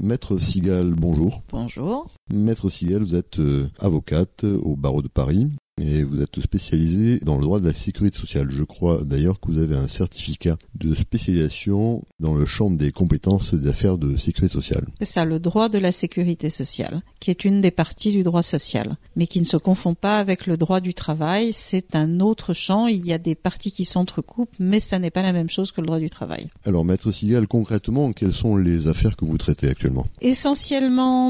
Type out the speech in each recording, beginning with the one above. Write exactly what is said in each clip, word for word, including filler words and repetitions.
Maître Sigal, bonjour. Bonjour. Maître Sigal, vous êtes euh, avocate au barreau de Paris et vous êtes spécialisée dans le droit de la sécurité sociale. Je crois d'ailleurs que vous avez un certificat de spécialisation dans le champ des compétences des affaires de sécurité sociale. C'est ça, le droit de la sécurité sociale, qui est une des parties du droit social, mais qui ne se confond pas avec le droit du travail. C'est un autre champ, il y a des parties qui s'entrecoupent, mais ça n'est pas la même chose que le droit du travail. Alors, Maître Sigal, concrètement, quelles sont les affaires que vous traitez actuellement ? Essentiellement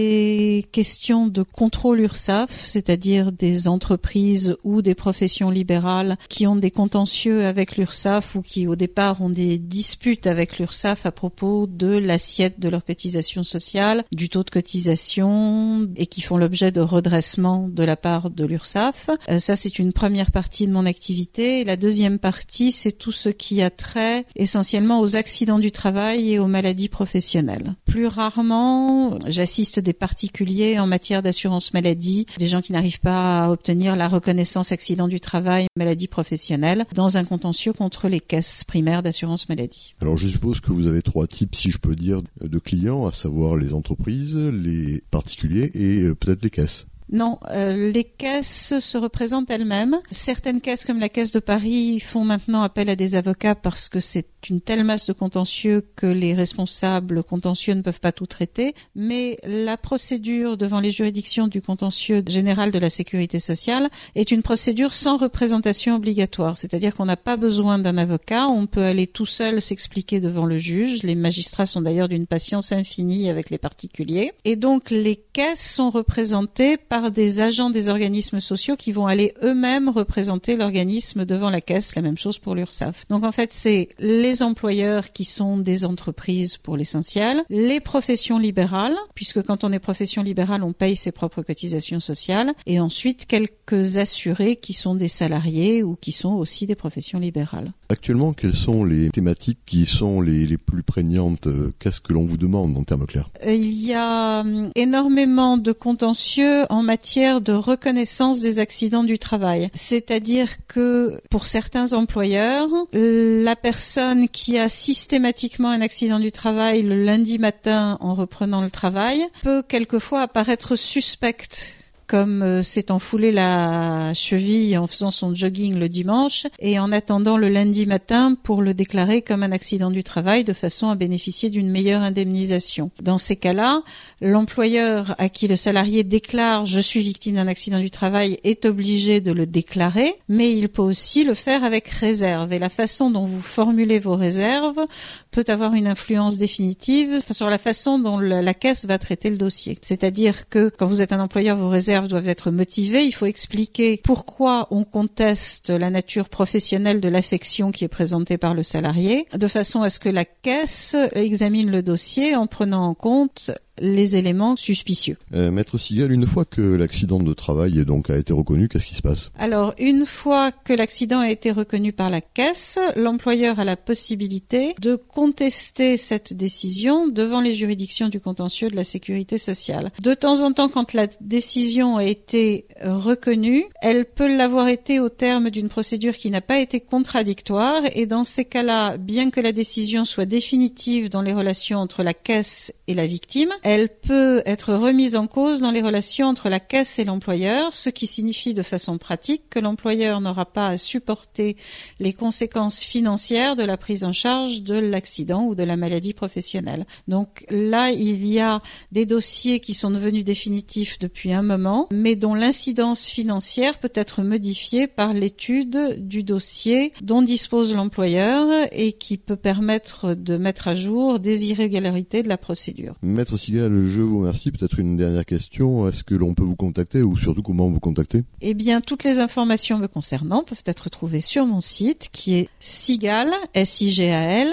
des questions de contrôle URSSAF, c'est-à-dire des entreprises ou des professions libérales qui ont des contentieux avec l'URSSAF ou qui au départ ont des disputes avec l'URSSAF à propos de l'assiette de leur cotisation sociale, du taux de cotisation et qui font l'objet de redressement de la part de l'URSSAF. Euh, ça, c'est une première partie de mon activité. Et la deuxième partie, c'est tout ce qui a trait essentiellement aux accidents du travail et aux maladies professionnelles. Plus rarement, j'assiste des particuliers en matière d'assurance maladie, des gens qui n'arrivent pas à obtenir la reconnaissance accident du travail, maladie professionnelle, dans un contentieux contre les caisses primaires d'assurance maladie. Alors je suppose que vous avez trois types, si je peux dire, de clients, à savoir les entreprises, les particuliers et peut-être les caisses. Non, euh, les caisses se représentent elles-mêmes. Certaines caisses, comme la Caisse de Paris, font maintenant appel à des avocats parce que c'est une telle masse de contentieux que les responsables contentieux ne peuvent pas tout traiter. Mais la procédure devant les juridictions du contentieux général de la sécurité sociale est une procédure sans représentation obligatoire. C'est-à-dire qu'on n'a pas besoin d'un avocat, on peut aller tout seul s'expliquer devant le juge. Les magistrats sont d'ailleurs d'une patience infinie avec les particuliers. Et donc les caisses sont représentées par par des agents des organismes sociaux qui vont aller eux-mêmes représenter l'organisme devant la caisse, la même chose pour l'URSSAF. Donc en fait, c'est les employeurs qui sont des entreprises pour l'essentiel, les professions libérales, puisque quand on est profession libérale, on paye ses propres cotisations sociales, et ensuite quelques assurés qui sont des salariés ou qui sont aussi des professions libérales. Actuellement, quelles sont les thématiques qui sont les, les plus prégnantes ? Qu'est-ce que l'on vous demande en termes clairs ? Il y a énormément de contentieux en matière de reconnaissance des accidents du travail. C'est-à-dire que pour certains employeurs, la personne qui a systématiquement un accident du travail le lundi matin en reprenant le travail peut quelquefois apparaître suspecte, comme euh, s'est enfoulé la cheville en faisant son jogging le dimanche et en attendant le lundi matin pour le déclarer comme un accident du travail de façon à bénéficier d'une meilleure indemnisation. Dans ces cas-là, l'employeur à qui le salarié déclare « je suis victime d'un accident du travail » est obligé de le déclarer, mais il peut aussi le faire avec réserve. Et la façon dont vous formulez vos réserves peut avoir une influence définitive sur la façon dont la, la caisse va traiter le dossier. C'est-à-dire que quand vous êtes un employeur, vos réserves doivent être motivées. Il faut expliquer pourquoi on conteste la nature professionnelle de l'affection qui est présentée par le salarié, de façon à ce que la caisse examine le dossier en prenant en compte les éléments suspicieux. Euh, Maître Sigal, une fois que l'accident de travail donc a été reconnu, qu'est-ce qui se passe ? Alors, une fois que l'accident a été reconnu par la caisse, l'employeur a la possibilité de contester cette décision devant les juridictions du contentieux de la sécurité sociale. De temps en temps, quand la décision a été reconnue, elle peut l'avoir été au terme d'une procédure qui n'a pas été contradictoire, et dans ces cas-là, bien que la décision soit définitive dans les relations entre la caisse et la victime, elle peut être remise en cause dans les relations entre la caisse et l'employeur, ce qui signifie de façon pratique que l'employeur n'aura pas à supporter les conséquences financières de la prise en charge de l'accident ou de la maladie professionnelle. Donc là, il y a des dossiers qui sont devenus définitifs depuis un moment, mais dont l'incidence financière peut être modifiée par l'étude du dossier dont dispose l'employeur et qui peut permettre de mettre à jour des irrégularités de la procédure. Maître Sigal, je vous remercie. Peut-être une dernière question. Est-ce que l'on peut vous contacter ou surtout comment vous contacter ? Eh bien, toutes les informations me concernant peuvent être trouvées sur mon site qui est sigal, S I G A L,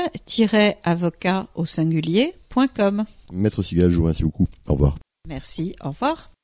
avocat au singulier, point com. Maître Sigal, je vous remercie beaucoup. Au revoir. Merci, au revoir.